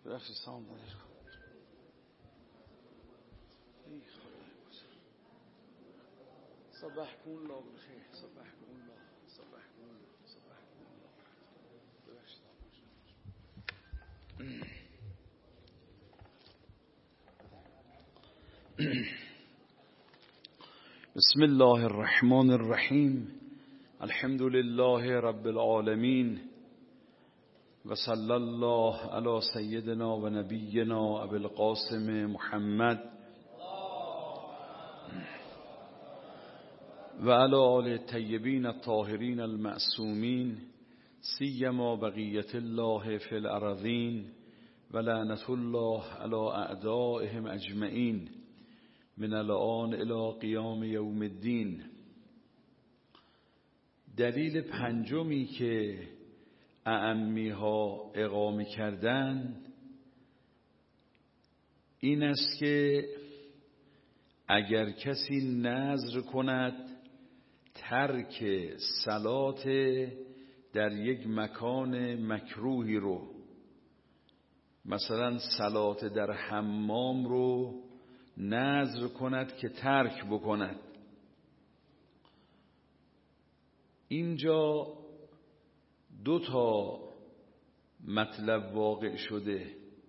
ببخشید سلام علیکم. صباح کن الله بخیر. صباح کن الله. صباح کن الله. صباح کن الله. بسم الله الرحمن الرحیم. الحمد لله رب العالمین و صلی الله علی سیدنا و نبینا ابی القاسم محمد و علی آل الطیبین الطاهرین المعصومین سیما بقیت الله فی الارضین و لعنت الله علی اعدائهم اجمعین من الان الی قیام یوم الدین. دلیل پنجمی که اعمی ها اقامه کردن این است که اگر کسی نذر کند ترک صلات در یک مکان مکروهی رو، مثلا صلات در حمام رو نذر کند که ترک بکند، اینجا دو تا مطلب واقع شده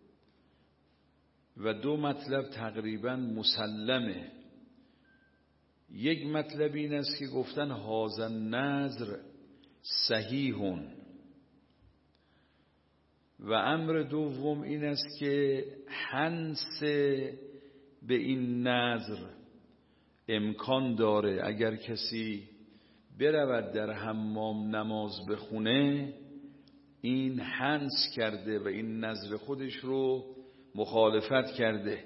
و دو مطلب تقریبا مسلمه. یک مطلب این است که گفتن هذا النذر صحیح و امر دوم این است که حنس به این نذر امکان داره. اگر کسی برود در حمام نماز بخونه این حنس کرده و این نذر خودش رو مخالفت کرده.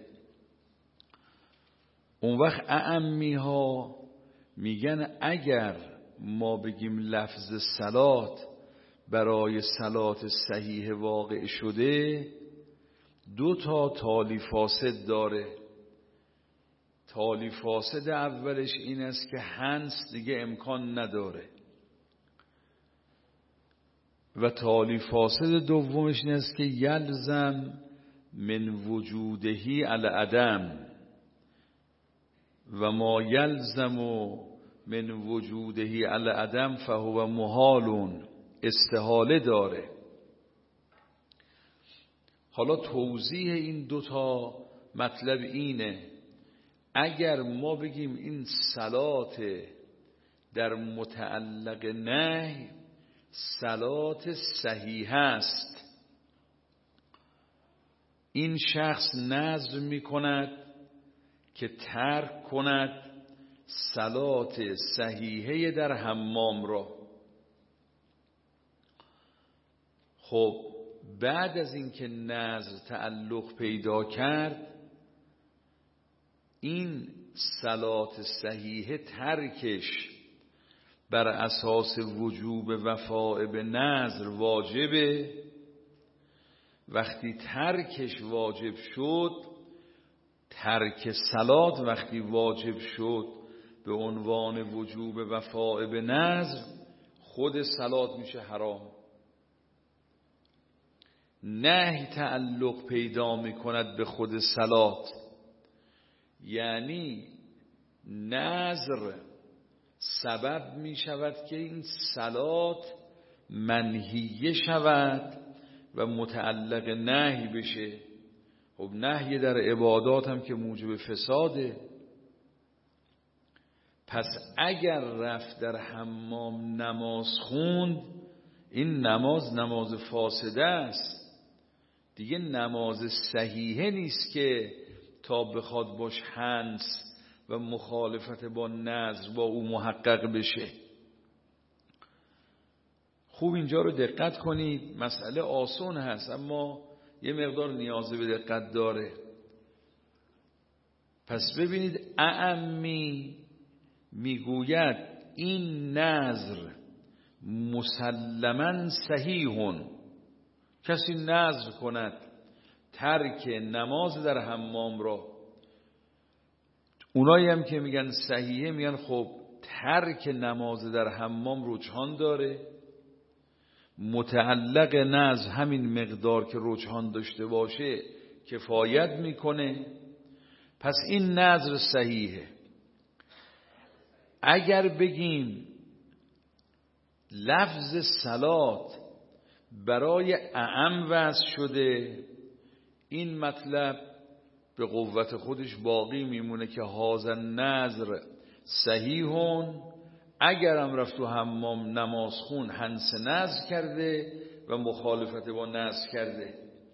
اون وقت اعمی ها میگن اگر ما بگیم لفظ صلات برای صلات صحیح واقع شده دو تا تالی فاسد داره. تالی فاسد اولش این است که حنس دیگه امکان نداره و تالی فاسد دومش این است که یلزم من وجودهی العدم و ما یلزم من وجودهی العدم فهو محال، استحاله داره. حالا توضیح این دوتا مطلب اینه، اگر ما بگیم این صلات در متعلق نهی صلات صحیح است، این شخص نذر می کند که ترک کند صلات صحیحه در حمام را. خب بعد از اینکه نذر تعلق پیدا کرد این صلات صحیحه ترکش بر اساس وجوب وفاء به نذر واجبه. وقتی ترکش واجب شد، ترک صلات وقتی واجب شد به عنوان وجوب وفاء به نذر، خود صلات میشه حرام. نهی تعلق پیدا میکند به خود صلات، یعنی نذر سبب می شود که این صلات منهیه شود و متعلق نهی بشه. خب نهی در عبادات هم که موجب فساده. پس اگر رفت در حمام نماز خوند این نماز فاسده است دیگه، نماز صحیحه نیست که تا بخواد باش حنس و مخالفت با نذر با او محقق بشه. خوب اینجا رو دقت کنید، مسئله آسان هست اما یه مقدار نیاز به دقت داره. پس ببینید اعمی میگوید این نذر مسلماً صحیحون، کسی نذر کند ترک نماز در حمام را، اونایی هم که میگن صحیحه میگن خب ترک نماز در حمام رجحان داره، متعلق نذر همین مقدار که رجحان داشته باشه کفایت میکنه. پس این نذر صحیحه. اگر بگیم لفظ صلات برای اعم وضع شده، این مطلب به قوت خودش باقی میمونه که هذا النذر صحیحون. اگرم رفت تو حمام نماز خون حنس نذر کرده و مخالفت با نذر کرده.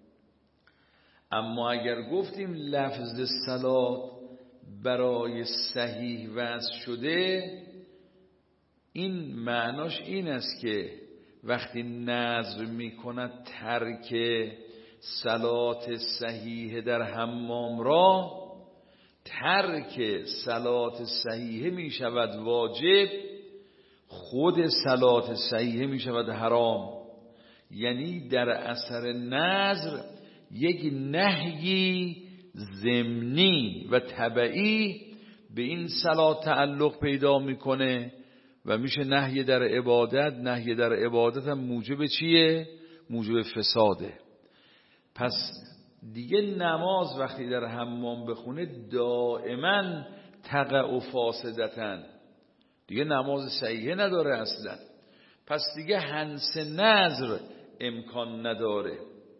اما اگر گفتیم لفظ صلات برای صحیح وضع شده، این معناش این است که وقتی نذر میکند ترک صلات صحیح در حمام را، ترک صلات صحیح می شود واجب، خود صلات صحیح می شود حرام. یعنی در اثر نذر یک نهی ضمنی و تبعی به این صلات تعلق پیدا میکنه و میشه نهی در عبادت. نهی در عبادت هم موجب چیه؟ موجب فساده. پس دیگه نماز وقتی در حمام بخونه دائما تقع فاسدتن، دیگه نماز صحیحه نداره اصلا. پس دیگه حنس نذر امکان نداره.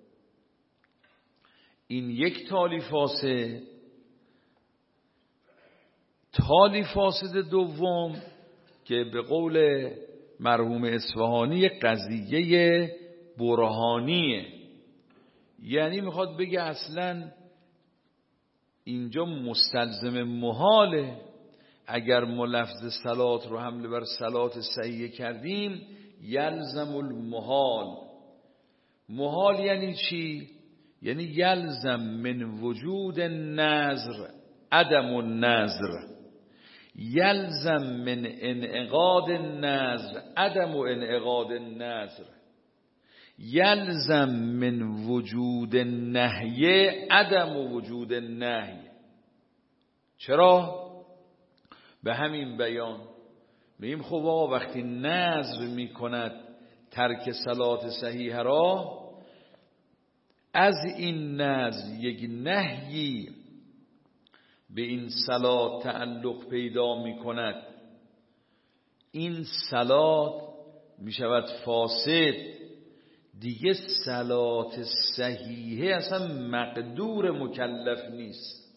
این یک تالی فاسد. تالی فاسد دوم که به قول مرحوم اصفهانی قضیه برهانیه، یعنی میخواد بگه اصلا اینجا مستلزم محاله. اگر ما لفظ صلات رو حمله بر صلات صحیح کردیم یلزم المحال. محال یعنی چی؟ یعنی یلزم من وجود النذر عدم النذر، یلزم من انعقاد النذر عدم انعقاد النذر، یلزم من وجود النهی عدم وجود النهی. چرا؟ به همین بیان میگیم خب آقا وقتی نذر میکند ترک صلات صحیح را، از این نذر یک نهی به این صلات تعلق پیدا میکند، این صلات میشود فاسد. دیگه صلات صحیحه اصلا مقدور مکلف نیست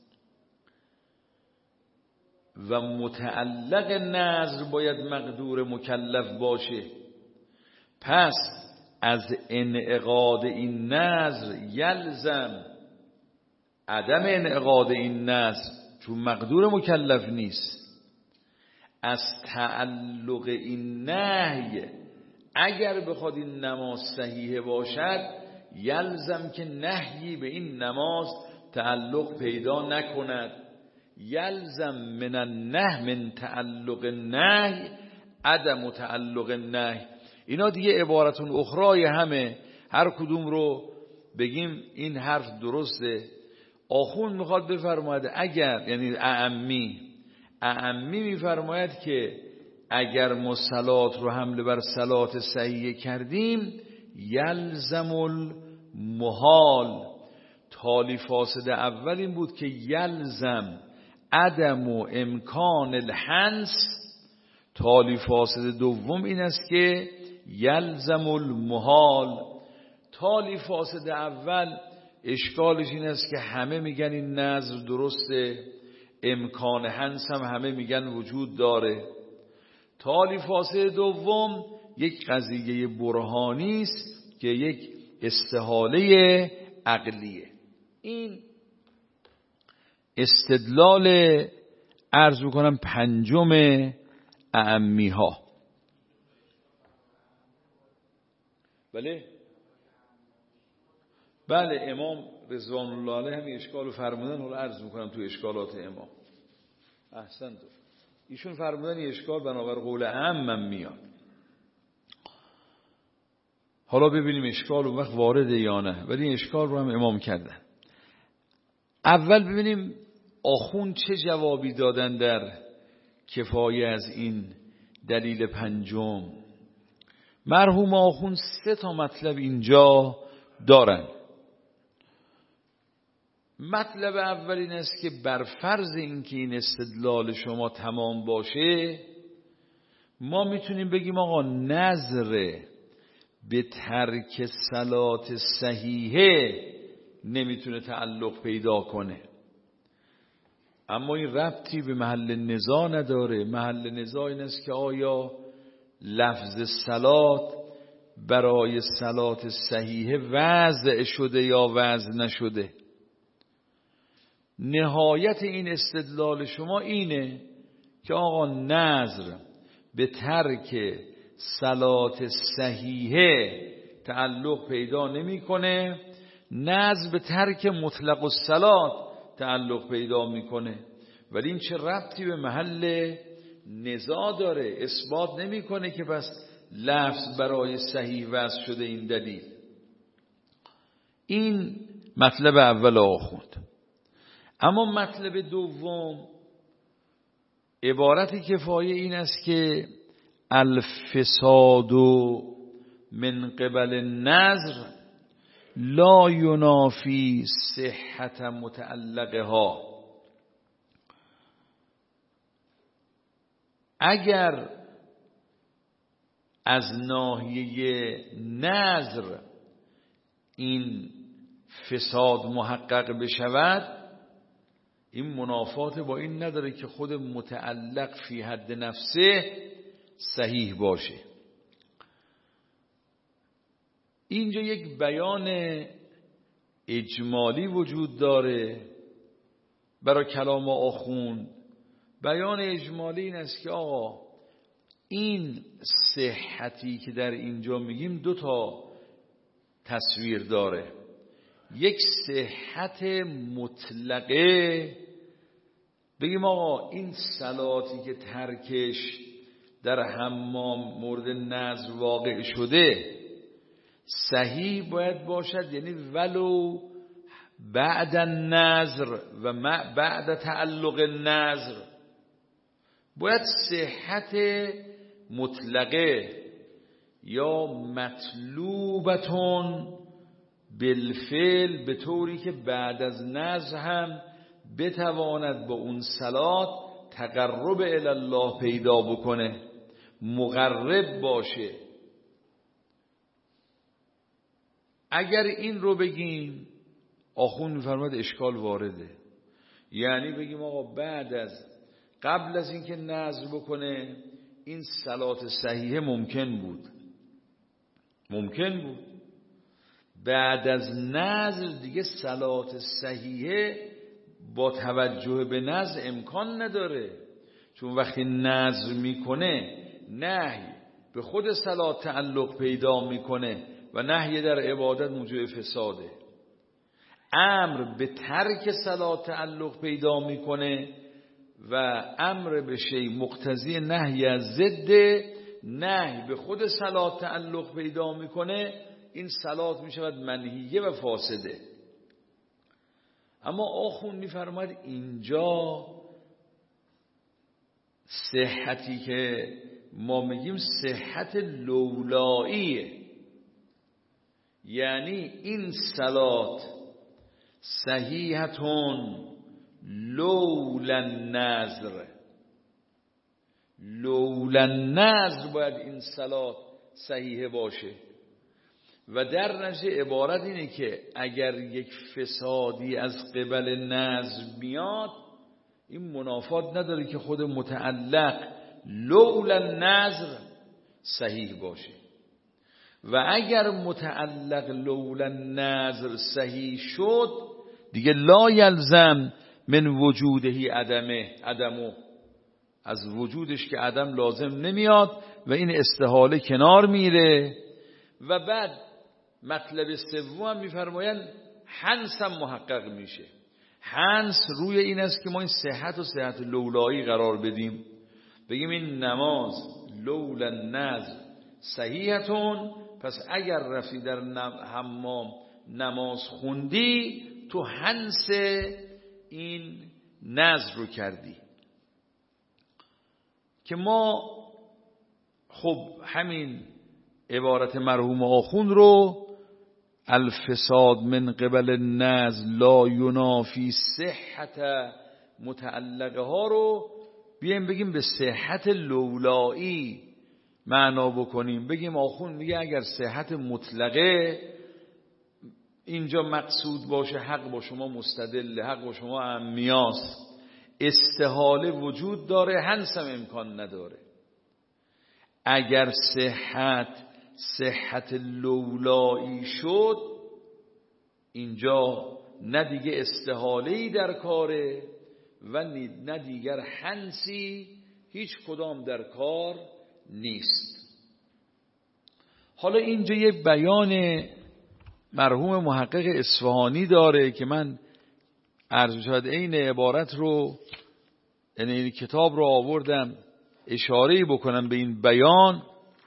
و متعلق نذر باید مقدور مکلف باشه. پس از انعقاد این نذر یلزم عدم انعقاد این نذر، چون مقدور مکلف نیست. از تعلق این نهی اگر بخواد این نماز صحیحه باشد یلزم که نهی به این نماز تعلق پیدا نکند. یلزم من النهی من تعلق النهی عدم تعلق النهی. اینا دیگه عبارتون اخرای همه، هر کدوم رو بگیم این حرف درسته. آخوند میخواد بفرماید اگر، یعنی اعمی میفرماید که اگر ما صلات رو حمله بر صلات صحیح کردیم یلزم المحال. تالی فاسد اول این بود که یلزم عدم و امکان الحنس. تالی فاسد دوم این است که یلزم المحال. تالی فاسد اول اشکالش این است که همه میگن این نذر درسته، امکان حنس هم همه میگن وجود داره. تالی فاسد دوم یک قضیه برهانی است که یک استحاله عقلیه. این استدلال عرض بکنم پنجم اعمی ها. بله امام رضوان الله علیه همین اشکال رو فرمودن. حالا عرض میکنم تو اشکالات امام. احسنت. ایشون فرمودن این اشکال بنابر قول عامم میاد. حالا ببینیم اشکال اون وقت وارده یا نه، ولی این اشکال رو هم امام کردن. اول ببینیم آخوند چه جوابی دادن در کفایه از این دلیل پنجم. مرحوم آخوند 3 مطلب اینجا دارن. مطلب اول این است که بر فرض اینکه این استدلال شما تمام باشه، ما میتونیم بگیم آقا نظر به ترک صلات صحیحه نمیتونه تعلق پیدا کنه. اما این ربطی به محل نزاع نداره. محل نزاع این است که آیا لفظ صلات برای صلات صحیحه وضع شده یا وضع نشده. نهایت این استدلال شما اینه که آقا نظر به ترک صلات صحیحه تعلق پیدا نمیکنه، نظر به ترک مطلق الصلات تعلق پیدا میکنه. ولی این چه ربطی به محل نزاع داره؟ اثبات نمیکنه که بس لفظ برای صحیح وضع شده این دلیل. این مطلب اول آخوند. اما مطلب دوم عبارت کفایه این است که الفساد من قبل النظر لا ینافی صحت متعلقها. اگر از ناحیه نظر این فساد محقق بشود، این منافات با این نداره که خود متعلق فی حد نفسه صحیح باشه. اینجا یک بیان اجمالی وجود داره برای کلام آخوند. بیان اجمالی این است که آقا این صحتی که در اینجا میگیم 2 تصویر داره. یک صحت مطلقه، بگیم آقا این صلاتی که ترکش در حمام مورد نظر واقع شده صحیح باید باشد، یعنی ولو بعد النظر و بعد تعلق النظر باید صحت مطلقه یا مطلوبتون بالفعل به طوری که بعد از نظر هم بتواند با اون صلات تقرب الی الله پیدا بکنه، مقرب باشه. اگر این رو بگیم آخوند می‌فرماید اشکال وارده. یعنی بگیم آقا قبل از اینکه نظر بکنه این صلات صحیحه ممکن بود، بعد از نظر دیگه صلات صحیحه با توجه به نظر امکان نداره، چون وقتی نظر میکنه نهی به خود صلات تعلق پیدا میکنه و نهی در عبادت موجب فساده. امر به ترک صلات تعلق پیدا میکنه و امر به شیء مقتضی نهی از ضد نهی به خود صلات تعلق پیدا میکنه، این صلات میشود منهیه و فاسده. اما آخوند میفرماید اینجا صحتی که ما میگیم صحت لولاییه، یعنی این صلات صحیحتون لولا النظر، لولا النظر باید این صلات صحیحه باشه. و در نتیجه عبارت اینه که اگر یک فسادی از قبل نظر میاد، این منافات نداره که خود متعلق لولا النظر صحیح باشه. و اگر متعلق لولا النظر صحیح شد دیگه لا یلزم من وجوده عدمه، از وجودش که عدم لازم نمیاد و این استحاله کنار میره. و بعد مطلب سوم هم میفرمایند حنس هم محقق میشه. حنس روی این است که ما این صحت و صحت لولایی قرار بدیم، بگیم این نماز لولا النظر صحیحتون، پس اگر رفتی در حمام نماز خوندی تو حنس این نظر رو کردی. که ما خب همین عبارت مرحوم آخوند رو الفساد من قبل النزل لا ینافی صحت متعلقه ها رو بیایم بگیم به صحت لولایی معنا بکنیم. بگیم آخوند میگه اگر صحت مطلقه اینجا مقصود باشه حق با شما مستدل، حق با شما امیاست، استحاله وجود داره، هنسم امکان نداره. اگر صحت لولایی شد اینجا نه دیگه استحاله‌ای در کاره و نه دیگر هنسی، هیچ کدام در کار نیست. حالا اینجا یه بیان مرحوم محقق اصفهانی داره که من عرض شد این عبارت رو، یعنی این کتاب رو آوردم اشاره‌ای بکنم به این بیان.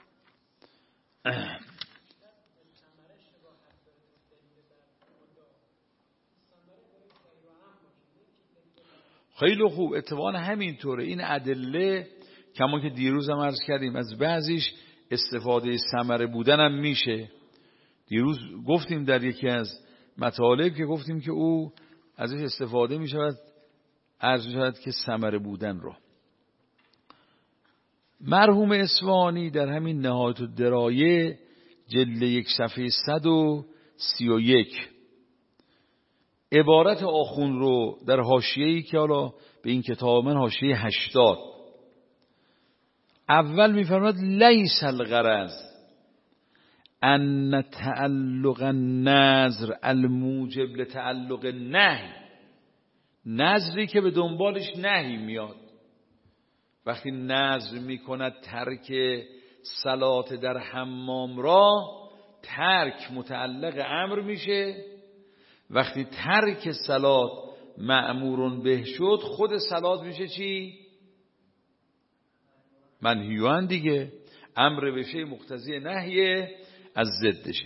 خیلی خوب، اتفاقا همینطوره. این ادله کما که دیروز هم عرض کردیم از بعضیش استفاده ثمره بودن هم میشه. دیروز گفتیم در یکی از مطالب که گفتیم که او ازش استفاده میشود، عرض شود که ثمره بودن رو. مرحوم اصفهانی در همین نهایت الدرایه جلد 1 صفحه 131 عبارت آخوند رو در حاشیه‌ای که حالا به این کتاب من حاشیه 80 اول میفرماد لیس الغرض ان تعلق النظر الموجب لتعلق النهی، نظری که به دنبالش نهی میاد. وقتی نظر میکند ترک صلات در حمام را، ترک متعلق امر میشه. وقتی ترک صلات مأمورون به شد، خود صلات میشه چی؟ منهیوان دیگه. امر بشه مقتضی نهیه، از ضدشه.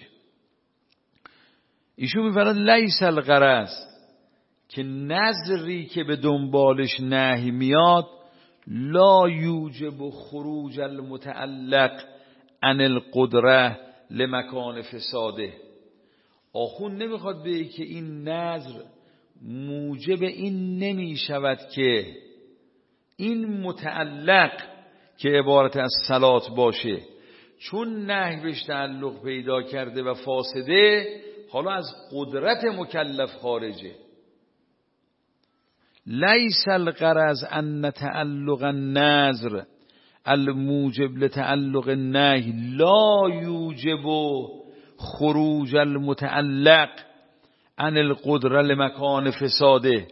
ایشون میفرماد لیس الغرض، که نظری که به دنبالش نهی میاد لا یوجب خروج المتعلق عن القدره لمکان فساده. آخوند نمیخواد بگه که این نظر موجب این نمی شود که این متعلق که عبارت از صلات باشه، چون نهی بهش تعلق پیدا کرده و فاسده، حالا از قدرت مکلف خارجه. لیس الغرض ان تعلق النظر الموجب لتعلق النهی لا یوجب خروج المتعلق عن القدره لمکان فساده.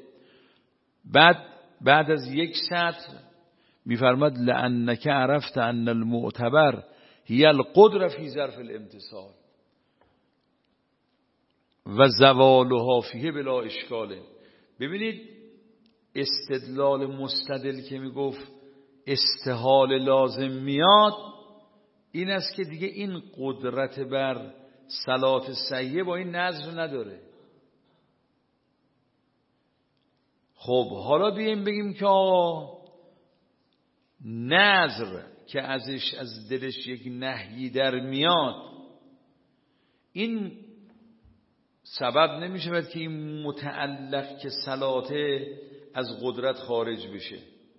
بعد از یک سطر میفرماد لانک عرفت ان المعتبر هی القدره فی ظرف الامتصال و زوالها فیه بلا اشکاله. ببینید استدلال مستدل که میگفت استحال لازم میاد، این است که دیگه این قدرت بر صلات صحیحه با این نظر نداره. خب حالا بیایم بگیم که نظر که ازش از دلش یک نهی در میاد، این سبب نمیشه که این متعلق که صلاته از قدرت خارج بشه.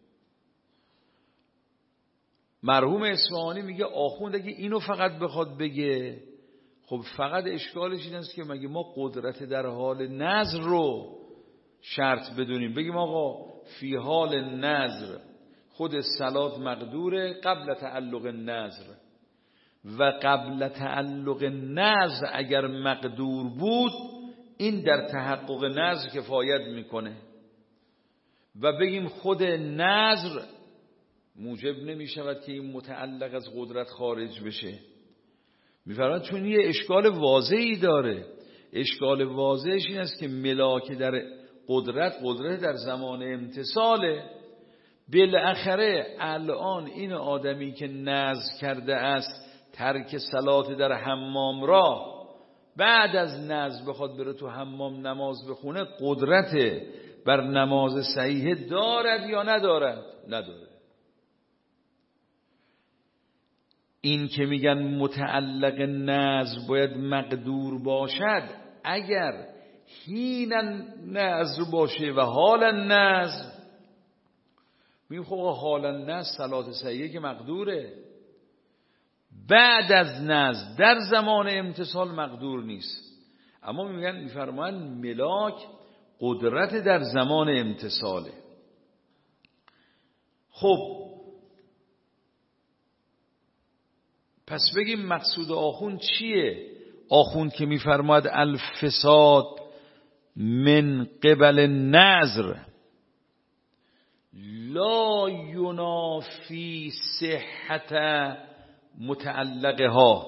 مرحوم اصفهانی میگه آخوند اگه اینو فقط بخواد بگه، خب فقط اشکالش این است که مگه ما قدرت در حال نظر رو شرط بدونیم، بگیم آقا فی حال نظر خود صلات مقدوره قبل تعلق نظر، و قبل تعلق نظر اگر مقدور بود این در تحقق نظر کفایت میکنه، و بگیم خود نظر موجب نمی شود که این متعلق از قدرت خارج بشه. میفرماید چون یه اشکال واضحی داره. اشکال واضحش این است که ملاک در قدرت در زمان امتصاله. بالاخره الان این آدمی که نذر کرده است ترک صلات در حمام را، بعد از نذر بخواد بره تو حمام نماز بخونه، قدرت بر نماز صحیح دارد یا ندارد؟ نداره. این که میگن متعلق نذر باید مقدور باشد، اگر حین نذر باشه و حال نذر، میگیم خب حال نذر صلات سیئه که مقدوره، بعد از نذر در زمان امتثال مقدور نیست. اما میفرمایند ملاک قدرت در زمان امتثاله. خب پس بگیم مقصود آخوند چیه؟ آخوند که میفرماید الفساد من قبل نذر لا ینافی صحت متعلقها،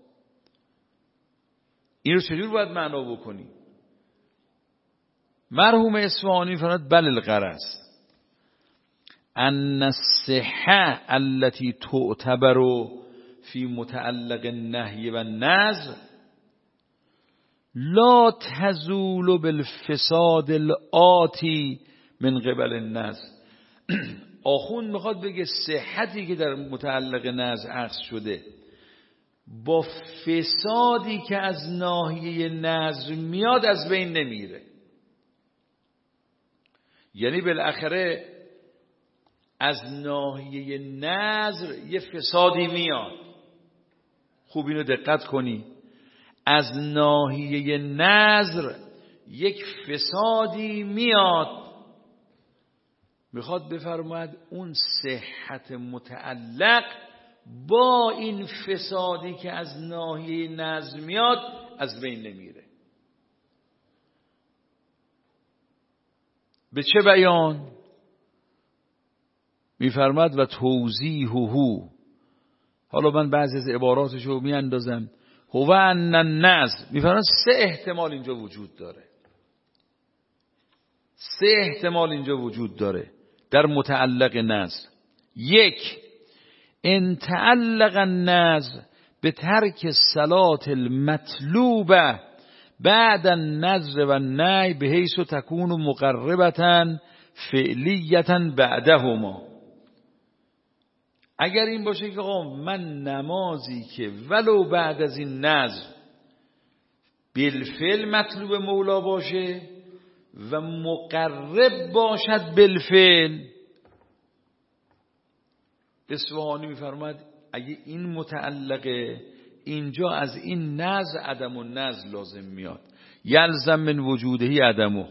این رو چجور باید معنا بکنی؟ مرحوم اصفهانی فرمود بل الغرض ان الصحه التي تعتبر فی متعلق النهی و النذر لا تزول بالفساد الآتی من قبل النذر. آخوند میخواد بگه صحتی که در متعلق نذر عکس شده با فسادی که از ناحیه نذر میاد از بین نمیره. یعنی بالاخره از ناحیه نذر یه فسادی میاد. خوب اینو دقت کنی، از ناحیه نذر یک فسادی میاد. میخواد بفرماید اون صحت متعلق با این فسادی که از ناحیه نذر میاد از بین نمیره. به چه بیان؟ میفرماید و توضیحه، حالا من بعضی از عباراتشو میاندازم. هو ان النذر، میفرماید سه احتمال اینجا وجود داره. سه احتمال اینجا وجود داره در متعلق نذر. یک، ان تعلق النذر به ترک صلات المطلوبه بعد النذر و النهی به حیث تکون مقربتا فعلیتا بعدهما. اگر این باشه که آقا من نمازی که ولو بعد از این نذر بالفعل مطلوب مولا باشه و مقرب باشد بالفعل، اصفهانی میفرماید اگه این متعلقه اینجا از این نذر عدم و نذر لازم میاد، یلزم من وجودهی عدمه.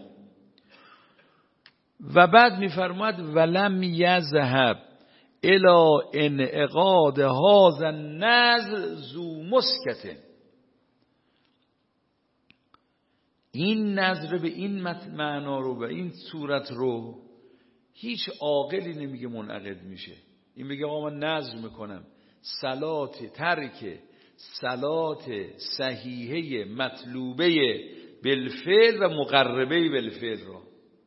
و بعد میفرماید ولم یذهب الی انعقاد هذا النذر ذو مسکته. این نذر به این معنا رو به این صورت رو هیچ عاقلی نمیگه منعقد میشه. این بگه آقا من نذر میکنم ترک صلات صحیحه مطلوبه بالفعل و مقربه بالفعل رو.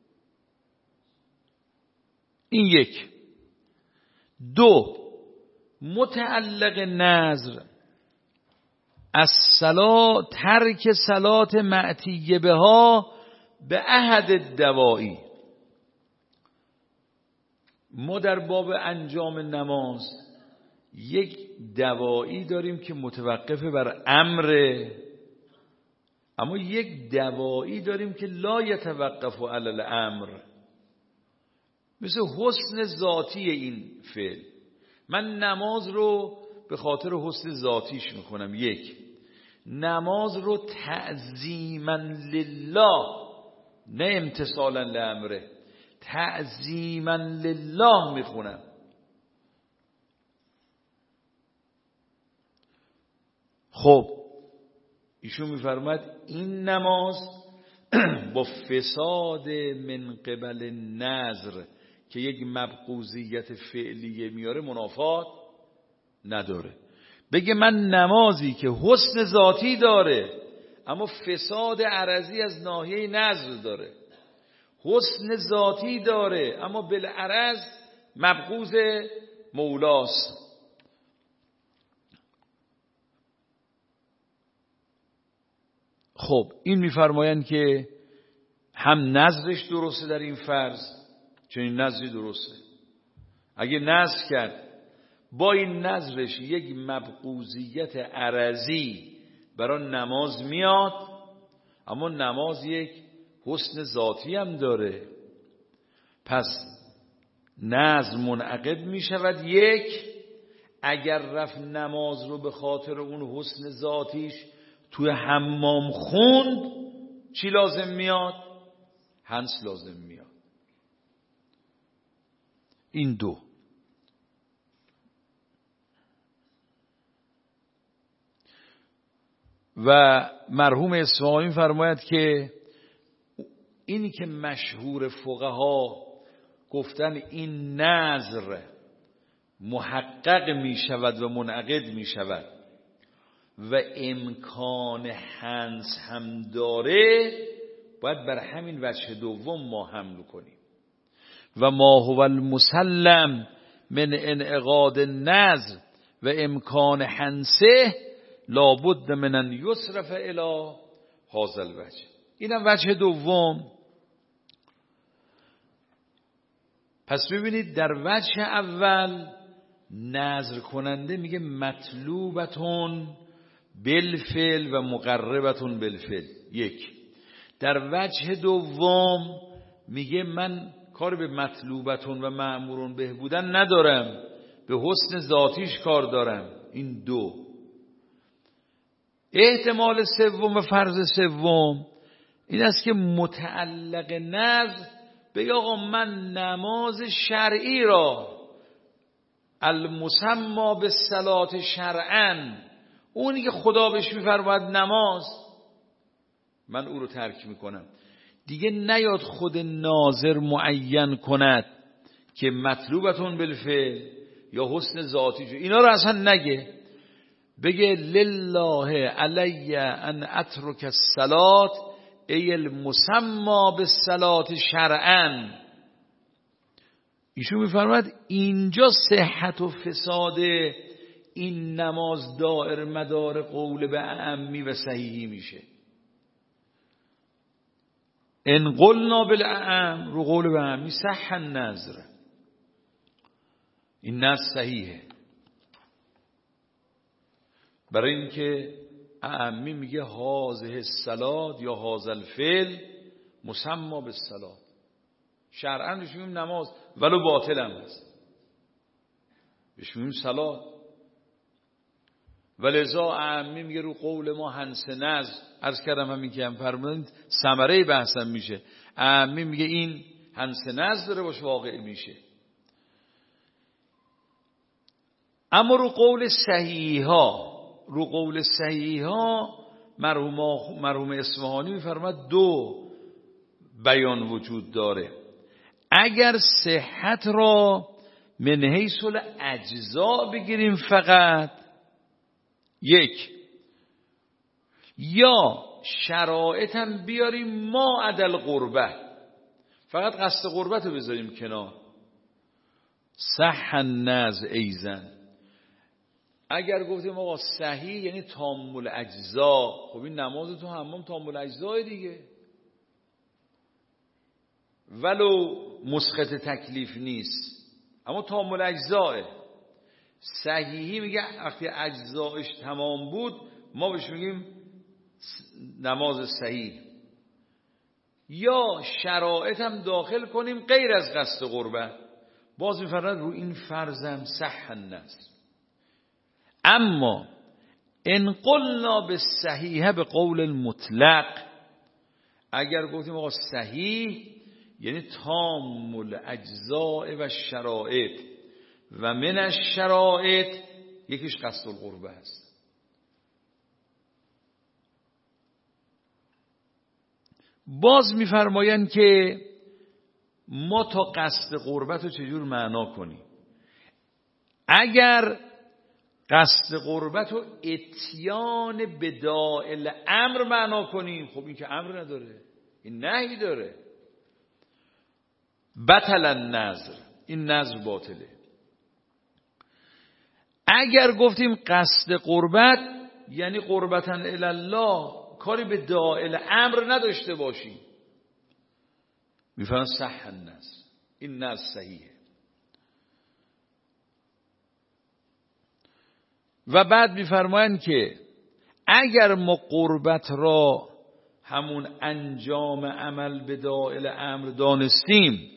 این یک. دو، متعلق نذر از ترک صلات معتیه بها به احد الدوائی. ما در باب انجام نماز یک دوایی داریم که متوقف بر امر، اما یک دوایی داریم که لا یتوقف علی الامر، مثل حسن ذاتی این فعل. من نماز رو به خاطر حسن ذاتیش میکنم. یک، نماز رو تعظیما لله، نه امتثالا لامره، تعظیما لله میخونم. خب ایشون میفرماید این نماز با فساد من قبل نذر که یک مبغوضیت فعلیه میاره منافات نداره. بگه من نمازی که حسن ذاتی داره اما فساد عرضی از ناحیه نذر داره، حسن ذاتی داره اما بالعرض مبغوض مولاست. خب این میفرمایند که هم نذرش درسته در این فرض، چنین نذری درسته. اگه نذر کرد با این نظرش یک مبغوضیت عرضی برای نماز میاد، اما نماز یک حسن ذاتی هم داره. پس نظر منعقد می شود. یک، اگر رفت نماز رو به خاطر اون حسن ذاتیش توی حمام خوند، چی لازم میاد؟ هنس لازم میاد. این دو. و مرحوم اصفهانی فرماید که اینی که مشهور فقها گفتن این نظر محقق می شود و منعقد می شود و امکان حنس هم داره، باید بر همین وجه دوم ما حمل کنیم. و ما هو المسلم من انعقاد النظر و امکان حنسه لابد من ان یصرف الی هذا الوجه. اینم وجه دوم. پس ببینید در وجه اول نظر کننده میگه مطلوبتون بالفعل و مقربتون بالفعل. یک. در وجه دوم میگه من کار به مطلوبتون و مأمورون به بودن ندارم، به حسن ذاتیش کار دارم. این دو. احتمال سوم و فرض سوم این است که متعلق نظر بگه آقا من نماز شرعی را المسما به صلات شرعا، اونی که خدا بهش میفرماید نماز، من او رو ترک میکنم. دیگه نیاد خود ناظر معین کند که مطلوبتون بالفعل یا حسن ذاتی، اینا رو اصلا نگه. بگه لله علی ان اترک الصلات ای المسما به صلات شرعا. ایشون میفرماید اینجا صحت و فساد این نماز دائر مدار قول به اعمی و صحیحی میشه. ان قلنا بالاعم، رو قول به اعمی صح النظر، این نظر صحیحه. برای اینکه اعمی میگه هذه الصلات یا هذا الفعل مسما بالصلات، شرعاً بهش میگیم نماز ولو باطل هم هست، بهش میگیم صلات. ولذا اعمی میگه رو قول ما هنس نظر. عرض کردم همین که هم فرمودید ثمره بحثم میشه. اعمی میگه این هنس نظر داره باشه واقع میشه. اما رو قول صحیح ها مرحوم اصفهانی میفرماد دو بیان وجود داره. اگر صحت را من حیث الاجزاء بگیریم فقط، یک، یا شرایطم بیاریم ما عدل قربه، فقط قصد قربت رو بذاریم کنار، صح النظر ایزن. اگر گفتیم آقا صحیح یعنی تام الاجزا، خب این نماز تو حمام تام الاجزای دیگه، ولو مسقط تکلیف نیست اما تام الاجزاه. صحیحی میگه وقتی اجزایش تمام بود ما بهش میگیم نماز صحیح. یا شرایط هم داخل کنیم غیر از قصد قربت، باز میفرماید رو این فرضم صح النظر. اما ان قلنا بالصحیح به قول المطلق، اگر گفتیم آقا صحیح یعنی تام الاجزاء و شرایط، و من الشرایط یکیش قصد القربه است. باز میفرمایند که ما تا قصد قربت رو چجور معنا کنیم. اگر قصد قربت رو اتیان بدائل امر معنا کنیم، خب این که امر نداره، این نهی داره، بطل النظر، این نظر باطله. اگر گفتیم قصد قربت یعنی قربتاً الی الله، کاری به دائل امر نداشته باشیم، میفرماید صح النظر، این نظر صحیحه. و بعد میفرمایند که اگر ما قربت را همون انجام عمل به دائل امر دانستیم،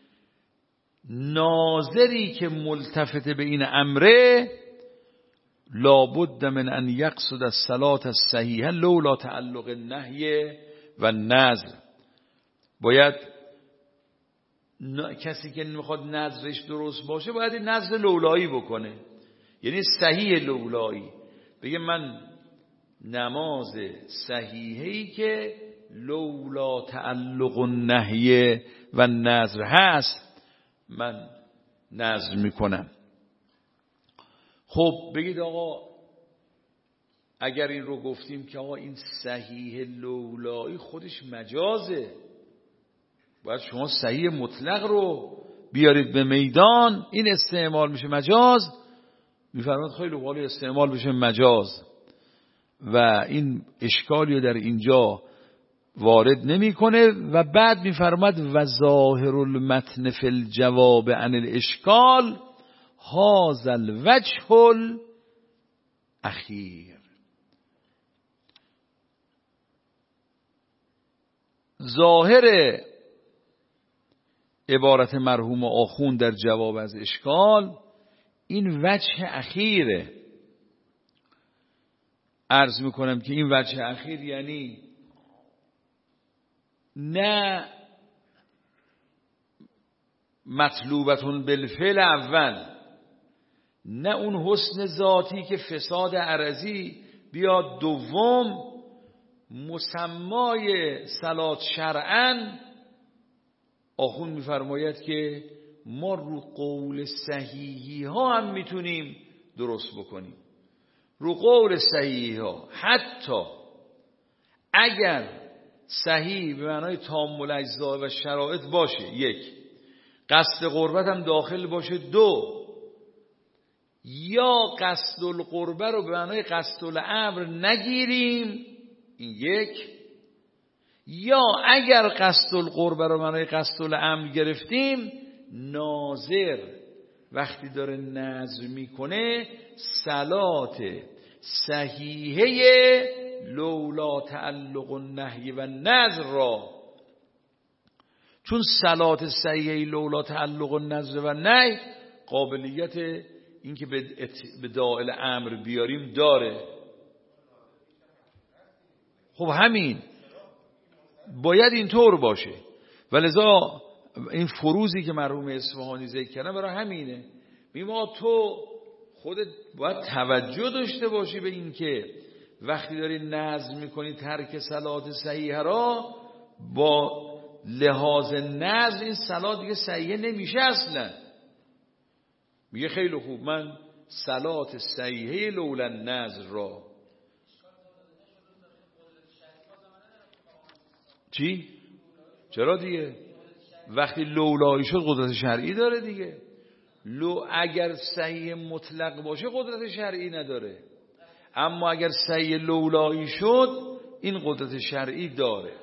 ناظری که ملتفت به این امره لابد من ان یقصد الصلاة الصحیحه لولا تعلق النهی و نذر. باید کسی که میخواد نذرش درست باشه باید نذر لولایی بکنه، یعنی صحیح لولایی، بگه من نماز صحیحی که لولا تعلق النهی و نذر هست من نذر میکنم. خب بگید آقا اگر این رو گفتیم که آقا این صحیح لولایی خودش مجازه، باید شما صحیح مطلق رو بیارید به میدان، این استعمال میشه مجاز. میفرماد خیلی والی استعمال بشه مجاز و این اشکالی در اینجا وارد نمیکنه. و بعد میفرماد و ظاهر المتن فی الجواب عن الاشکال هذا الوجه الاخیر. ظاهر عبارت مرحوم آخوند در جواب از اشکال این وجه اخیره. عرض میکنم که این وجه اخیر یعنی نه مطلوبتون بالفعل اول، نه اون حسن ذاتی که فساد عرضی بیاد دوم، مسمای صلات شرعاً. آخوند میفرماید که ما رو قول صحیحی ها هم میتونیم درست بکنیم، رو قول صحیحی ها، حتی اگر صحیح به معنای تام الاجزاء و شرایط باشه، یک، قصد قربت هم داخل باشه، دو، یا قصد القربه رو به معنای قصد الامر نگیریم، این یک، یا اگر قصد القربه رو به معنای قصد الامر گرفتیم، ناظر وقتی داره نذر میکنه صلات صحیحه لولا تعلق النهی و نذر را، چون صلات صحیحه لولا تعلق النذر و نهی قابلیت اینکه به دائل امر بیاریم داره. خب همین باید اینطور باشه. ولذا این فروزی که مرحوم اصفهانی ذکر کردن برای همینه. میما تو خودت باید توجه داشته باشی به این که وقتی داری نظم میکنی ترک صلات صحیحه را، با لحاظ نظم این صلات دیگه صحیحه نمیشه اصلا. میگه خیلی خوب من صلات صحیحه لولا نظر را. چی؟ چرا دیگه؟ وقتی لولایی شد قدرت شرعی داره دیگه. اگر صحیح مطلق باشه قدرت شرعی نداره، اما اگر صحیح لولایی شد این قدرت شرعی داره.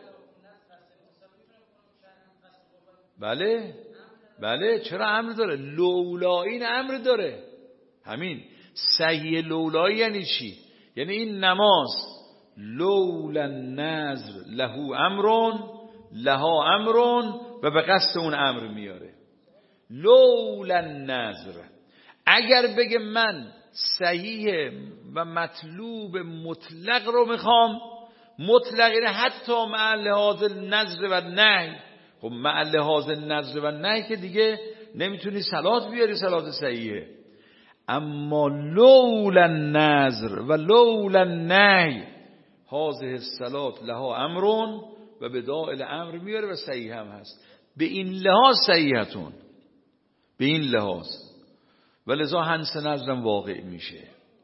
بله بله، چرا امر داره؟ لولایی این امر داره. همین صحیح لولایی یعنی چی؟ یعنی این نماز لولا نذر له امرون لها امرون و به قصد اون امر میاره. لولا نذر، اگر بگه من صحیح و مطلوب مطلق رو میخوام، مطلق اینه حتی مع لحاظ نذر و نهی. خب مع لحاظ نذر و نهی که دیگه نمیتونی صلات بیاری، صلات صحیحه. اما لولا نذر و لولا نهی هذه الصلات لها امرون و به دائل امر میاره و صحیح هم هست. به این لحاظ صحیحتون، به این لحاظ، ولذا هنس نظرم واقع میشه.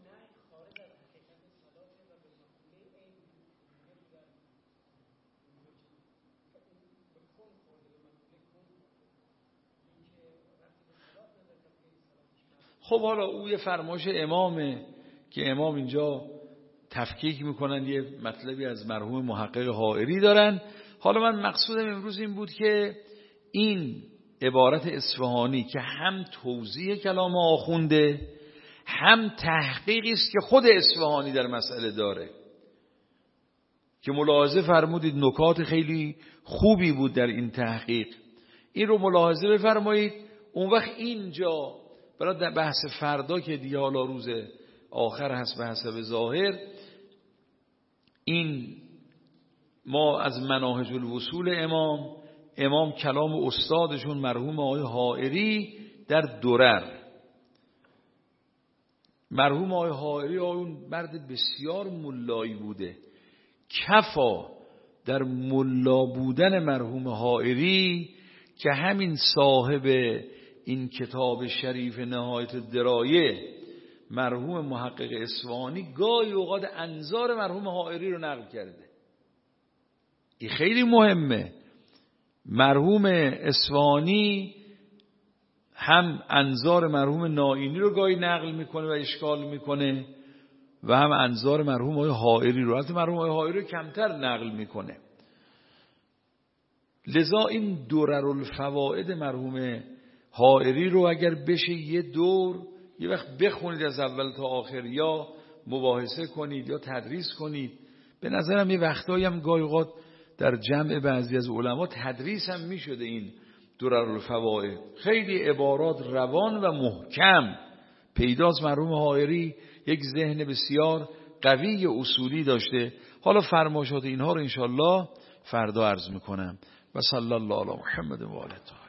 خب حالا او یه فرمایش امامه که امام اینجا تفکیک میکنن، یه مطلبی از مرحوم محقق حائری دارن. حالا من مقصودم امروز این بود که این عبارت اصفهانی که هم توضیح کلام آخونده، هم تحقیقی است که خود اصفهانی در مسئله داره که ملاحظه فرمودید نکات خیلی خوبی بود در این تحقیق. این رو ملاحظه بفرمایید. اون وقت اینجا برای بحث فردا که دیگه حالا روز آخر هست به حسب ظاهر، این ما از مناهج الوصول امام کلام استادشون مرحوم آقای حائری در درر. مرحوم آقای حائری اون مرد بسیار ملایی بوده. کفا در ملا بودن مرحوم حائری که همین صاحب این کتاب شریف نهایت درایه مرحوم محقق اصفهانی گاهی اوقات انظار مرحوم حائری رو نقل کرده. این خیلی مهمه. مرحوم اصفهانی هم انظار مرحوم نائینی رو گاهی نقل میکنه و اشکال میکنه و هم انظار مرحوم آقای حائری رو. البته مرحوم آقای حائری رو کمتر نقل میکنه. لذا این دررالفوائد مرحوم حائری رو اگر بشه یه دور یه وقت بخونید از اول تا آخر، یا مباحثه کنید یا تدریس کنید. به نظرم یه وقتایی هم گاهی اوقات در جمع بعضی از علما تدریس هم می شده. این دررالفوائد خیلی عبارات روان و محکم پیداست. مرحوم حائری یک ذهن بسیار قوی اصولی داشته. حالا فرمایشات اینها رو انشالله فردا عرض میکنم. و صلی الله علی محمد و آله.